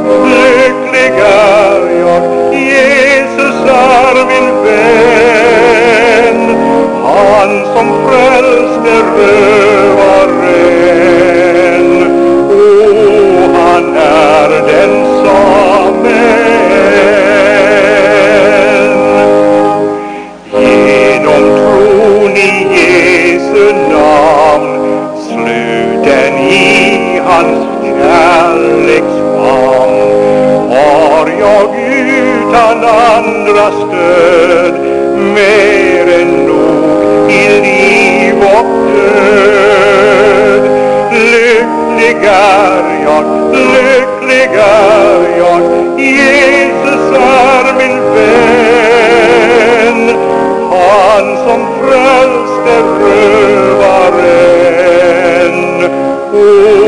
Lycklig är jag, Jesus är min vän, han som frälste rövaren. Han är densamme. Genom tron i Jesu namn, sluten i hans kärleksfamn, har jag utan andra stöd mer än nog i liv och död. Lycklig är jag, Jesus är min vän, han som frälste rövaren.